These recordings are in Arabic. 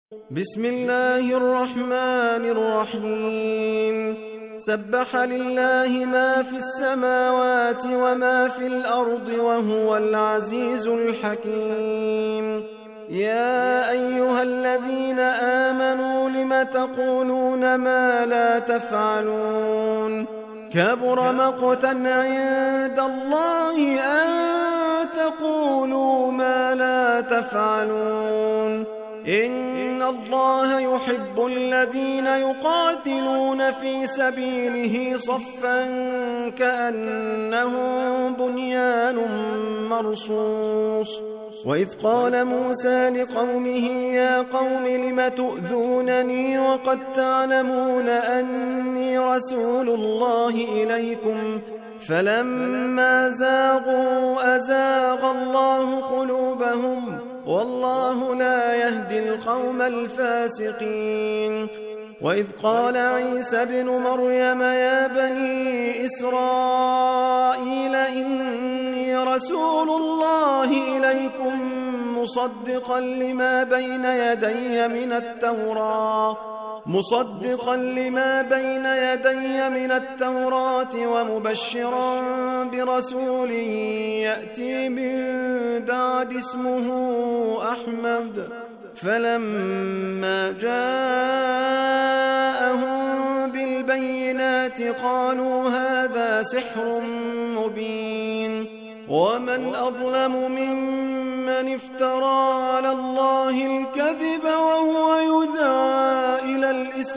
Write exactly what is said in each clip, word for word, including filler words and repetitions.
بسم الله الرحمن الرحيم سبح لله ما في السماوات وما في الأرض وهو العزيز الحكيم. يا أيها الذين آمنوا لم تقولون ما لا تفعلون كبر مقتا عند الله أن تقولوا ما لا تفعلون. إن الله يحب الذين يقاتلون في سبيله صفا كأنهم بنيان مرصوص. وإذ قال موسى لقومه يا قوم لم تؤذونني وقد تعلمون أني رسول الله إليكم فلما زاغوا أزاغ الله قلوبهم والله لا يهدي القوم الفاسقين. وإذ قال عيسى ابن مريم يا بني إسرائيل إني رسول الله إليكم مصدقا لما بين يدي من التوراة مصدقا لما بين يدي من التوراة ومبشرا برسول يأتي من بعد اسمه أحمد. فلما جاءهم بالبينات قالوا هذا سحر مبين. ومن أظلم ممن افترى على الله الكذب وهو يدعى إلى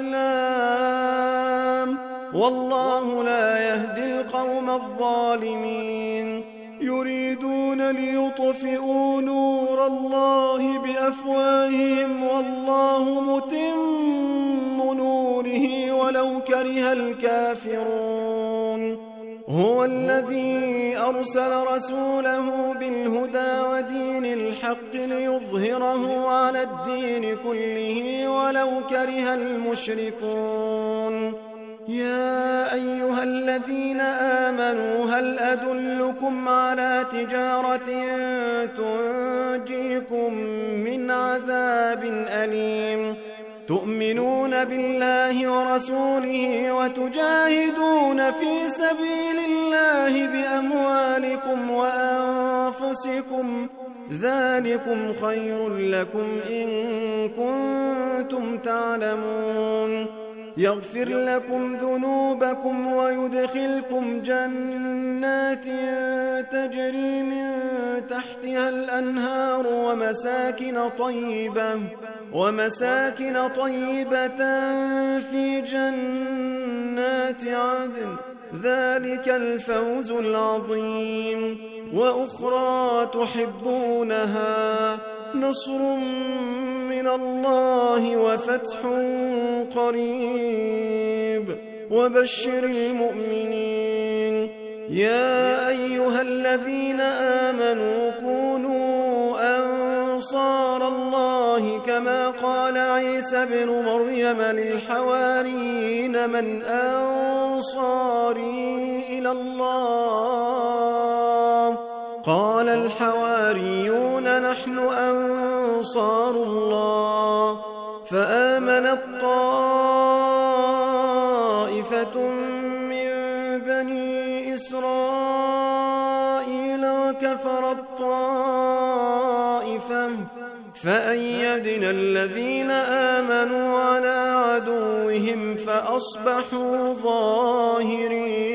الإسلام والله لا يهدي القوم الظالمين. يريدون ليطفئوا نور الله بأفواههم والله متم نوره ولو كره الكافرون. هو الذي أرسل رسوله بالهدى ودين الحق ليظهره على الدين كله ولو كره المشركون. يا أيها الذين آمنوا هل أدلكم على تجارة تنجيكم من عذاب أليم تؤمنون بالله ورسوله وتجاهدون في سبيل الله بأموالكم وأنفسكم ذلكم خير لكم إن كنتم تعلمون. يغفر لكم ذنوبكم ويدخلكم جنات تجري من تحتها الأنهار ومساكن طيبة ومساكن طيبة في جنات عدن ذلك الفوز العظيم. وأخرى تحبونها نصر من الله وفتح قريب وبشر المؤمنين. يا أيها الذين آمنوا كونوا أنصار الله كما قال عيسى ابن مريم للحواريين من أنصاري إلى الله قال الحواريون نحن أنصار الله. فآمنت طائفة من بني إسرائيل وكفرت طائفة فأيدنا الذين آمنوا على عدوهم فأصبحوا ظاهرين.